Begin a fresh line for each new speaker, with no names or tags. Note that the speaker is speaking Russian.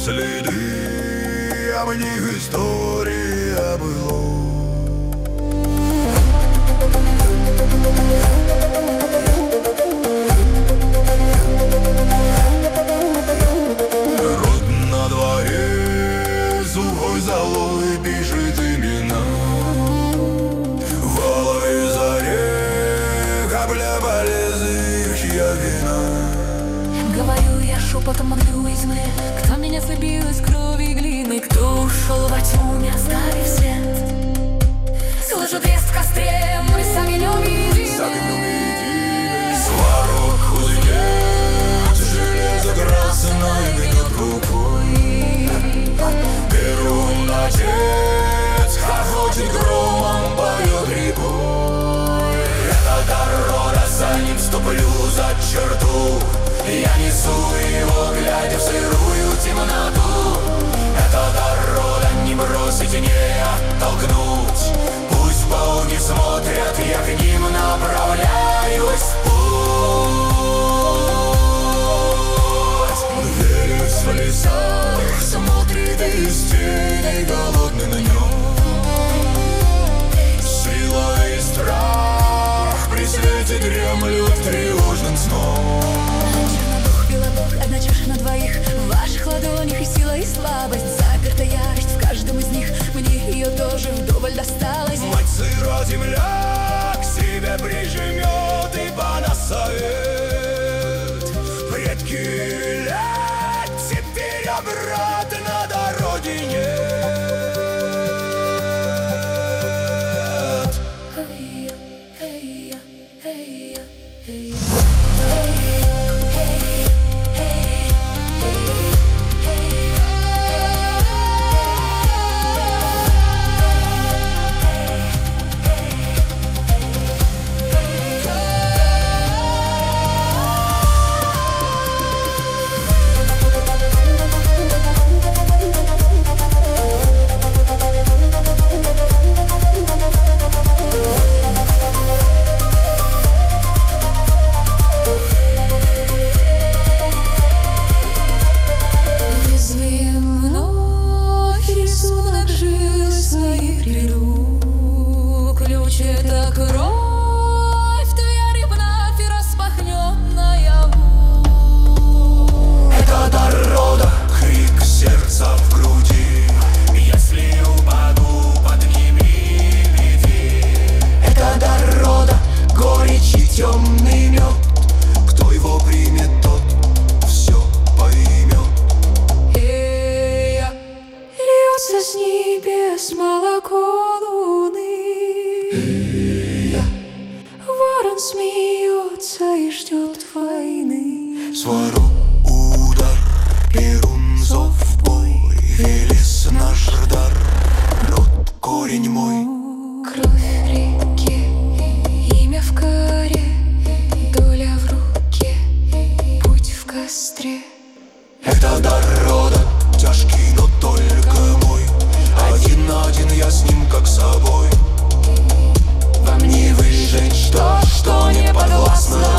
следы, а в них история была. Род на дворе, сухой золой пишет имена. В голове заре капля болезни, чья вина.
Говорю я шепотом, молю из тьмы, кто меня слепил из крови и глины, кто ушел во тьму, не оставив след. Слышу треск в костре, мы с огнем едины.
Сварог узнет, железо красное гнет рукой. Перун отец хохочет громом, поет рекой. Это дар рода, за ним ступлю за черту. Я несу его, глядя в сырую темноту. Это дар рода, не бросить, не оттолкнуть. Пусть пауки смотрят, я к ним направляюсь в путь. Верес в лесах смотрит из тени, голодный на нем. Сила и страх при свете дремлют тревожным сном.
Одна чаша на двоих в ваших ладонях, и сила, и слабость, заперта ярость в каждом из них. Мне ее тоже вдоволь досталось.
Мать сыра земля к себе прижмет и понасовет. Предки велят, теперь обратно дороги нет.
Это кровь твоя вновь распахнет наяву.
Это дар рода, крик сердца в груди. Если упаду, подними, веди. Это дар рода, горечь и темный мед. Кто его примет, тот все поймет.
Льется с небес молоко луны. Ворон смеется и ждет войны.
Сварог удар, Перун зов в бой. Велес наш дар, род корень мой.
Кровь в реке, имя в коре, доля в руке, путь в костре.
Это дар рода, тяжкий, но только мой. Один на один я с ним как собой. Во мне выжечь то, что не подвластно.